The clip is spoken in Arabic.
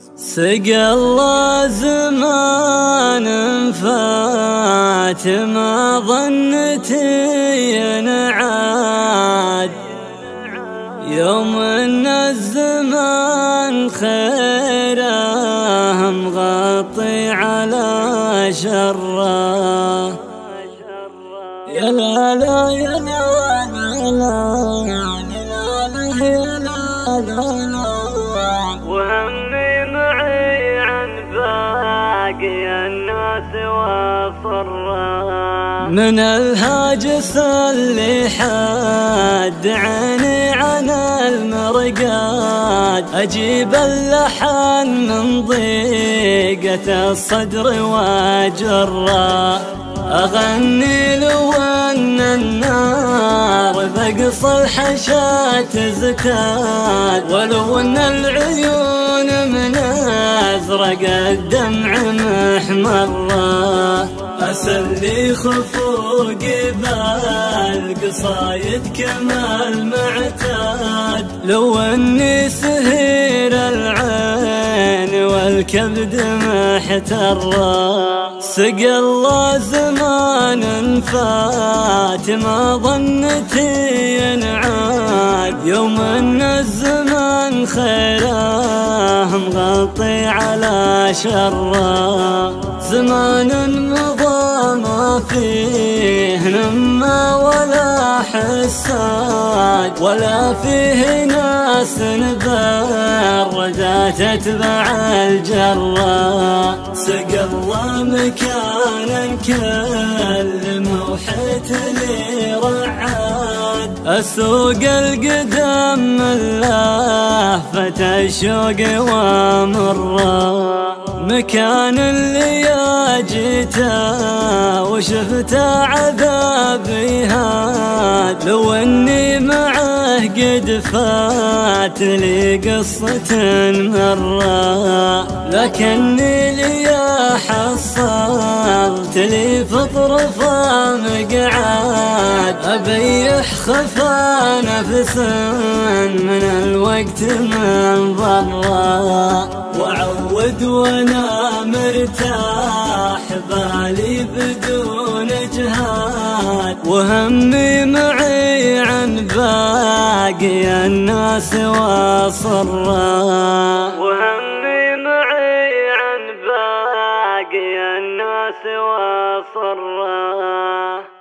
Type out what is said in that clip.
سقى الله زمان فات ما ظنت ينعاد، يوم ان الزمان خيره مغطي على شره. يا لا لا يا لا لا لا يا لا لا، وهمي معي عن باقي الناس وصره، من الهاجس اللي حد عيني عن المرقاد، أجيب اللحن من ضيقة الصدر واجره، أغني لو أن النار بقص الحشات زكاد، ولو أن العيون من أزرق الدمع محمرة، أسلي خفوقي بالقصايد كما المعتاد، لو أني سهير العين والكبد محترة. سقى الله زمان فات ما ظنت ينعاد، يوم ان الزمان خيره مغطي على شره، زمان مضى ما فيه نما ولا حساد، ولا فيه ناس بردات تتبع الجرة. سقى الله مكانا كل موحة لي رعاد، أسوق القدم من لهفة الشوق ومره، مكان اللي جيته وشفته عذابي هاد، لو اني معه قد فات لي قصة مرة، لكني لي حصلت لي في طرفه مقعاد، أبيح خفا نفس من الوقت من ضره، وعود وانا مرتاح بالي بدون جهاد، وهمي معي عن باقي الناس وصره، وهمي معي عن باقي الناس وصره.